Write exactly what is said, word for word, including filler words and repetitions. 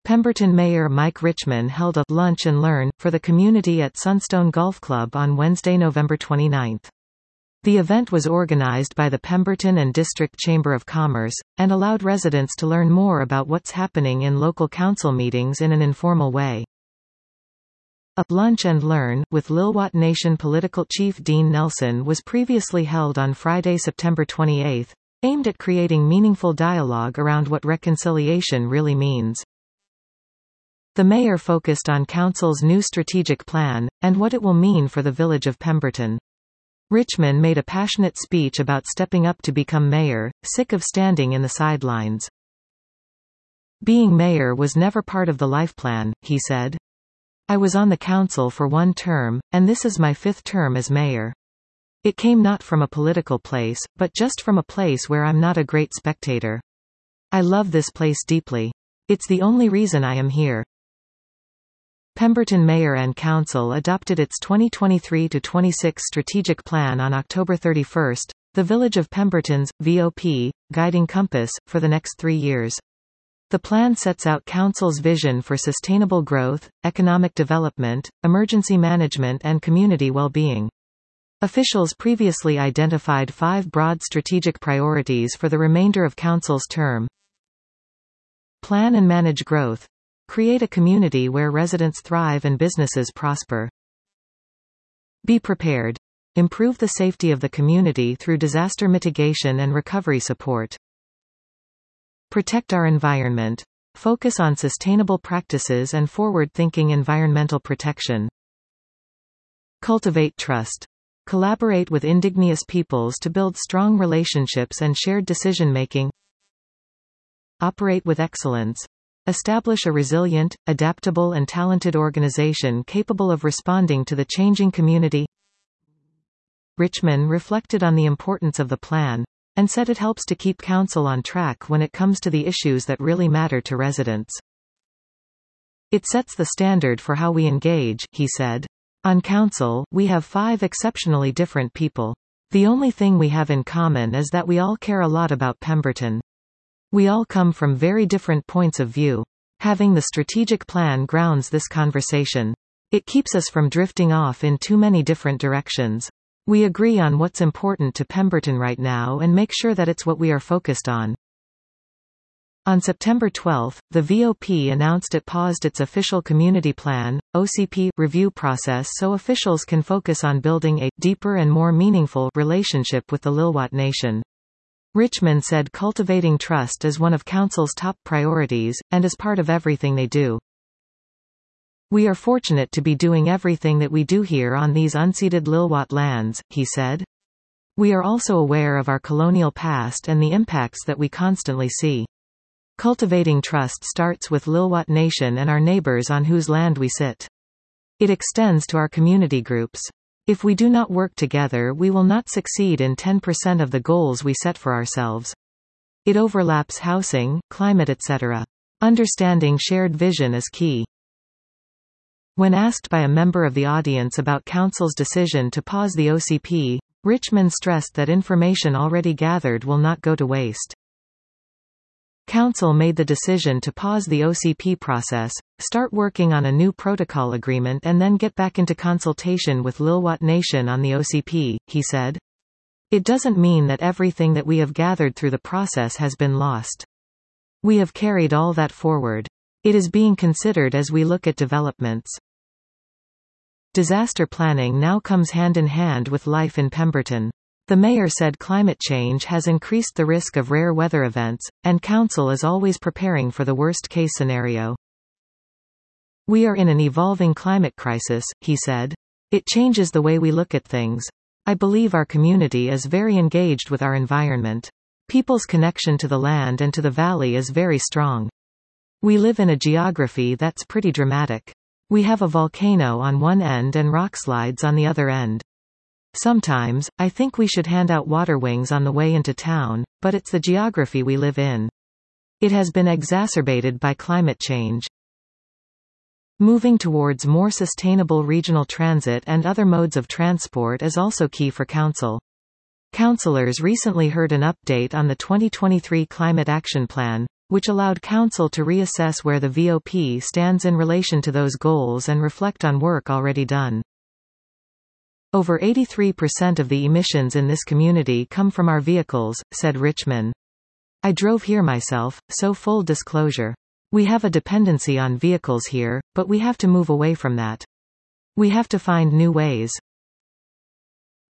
Pemberton Mayor Mike Richman held a lunch and learn for the community at Sunstone Golf Club on Wednesday, November twenty-ninth. The event was organized by the Pemberton and District Chamber of Commerce, and allowed residents to learn more about what's happening in local council meetings in an informal way. A lunch and learn with Lilwat Nation political chief Dean Nelson was previously held on Friday, September twenty-eighth, aimed at creating meaningful dialogue around what reconciliation really means. The mayor focused on council's new strategic plan, and what it will mean for the village of Pemberton. Richman made a passionate speech about stepping up to become mayor, sick of standing in the sidelines. Being mayor was never part of the life plan, he said. I was on the council for one term, and this is my fifth term as mayor. It came not from a political place, but just from a place where I'm not a great spectator. I love this place deeply. It's the only reason I am here. Pemberton Mayor and Council adopted its twenty twenty-three to twenty-six strategic plan on October thirty-first, the Village of Pemberton's, V O P, guiding compass, for the next three years. The plan sets out Council's vision for sustainable growth, economic development, emergency management and community well-being. Officials previously identified five broad strategic priorities for the remainder of Council's term. Plan and manage growth. Create a community where residents thrive and businesses prosper. Be prepared. Improve the safety of the community through disaster mitigation and recovery support. Protect our environment. Focus on sustainable practices and forward-thinking environmental protection. Cultivate trust. Collaborate with indigenous peoples to build strong relationships and shared decision-making. Operate with excellence. Establish a resilient, adaptable and talented organization capable of responding to the changing community. Richman reflected on the importance of the plan, and said it helps to keep council on track when it comes to the issues that really matter to residents. It sets the standard for how we engage, he said. On council, we have five exceptionally different people. The only thing we have in common is that we all care a lot about Pemberton. We all come from very different points of view. Having the strategic plan grounds this conversation. It keeps us from drifting off in too many different directions. We agree on what's important to Pemberton right now and make sure that it's what we are focused on. On September twelfth, the V O P announced it paused its official Community Plan, O C P, review process so officials can focus on building a deeper and more meaningful relationship with the Lilwat Nation. Richman said cultivating trust is one of Council's top priorities, and is part of everything they do. We are fortunate to be doing everything that we do here on these unceded Lilwat lands, he said. We are also aware of our colonial past and the impacts that we constantly see. Cultivating trust starts with Lilwat Nation and our neighbors on whose land we sit. It extends to our community groups. If we do not work together, we will not succeed in ten percent of the goals we set for ourselves. It overlaps housing, climate, et cetera. Understanding shared vision is key. When asked by a member of the audience about Council's decision to pause the O C P, Richman stressed that information already gathered will not go to waste. Council made the decision to pause the O C P process, start working on a new protocol agreement and then get back into consultation with Lilwat Nation on the O C P, he said. It doesn't mean that everything that we have gathered through the process has been lost. We have carried all that forward. It is being considered as we look at developments. Disaster planning now comes hand in hand with life in Pemberton. The mayor said climate change has increased the risk of rare weather events, and council is always preparing for the worst-case scenario. We are in an evolving climate crisis, he said. It changes the way we look at things. I believe our community is very engaged with our environment. People's connection to the land and to the valley is very strong. We live in a geography that's pretty dramatic. We have a volcano on one end and rockslides on the other end. Sometimes, I think we should hand out water wings on the way into town, but it's the geography we live in. It has been exacerbated by climate change. Moving towards more sustainable regional transit and other modes of transport is also key for council. Councillors recently heard an update on the twenty twenty-three Climate Action Plan, which allowed Council to reassess where the V O P stands in relation to those goals and reflect on work already done. Over eighty-three percent of the emissions in this community come from our vehicles, said Richman. I drove here myself, so full disclosure. We have a dependency on vehicles here, but we have to move away from that. We have to find new ways.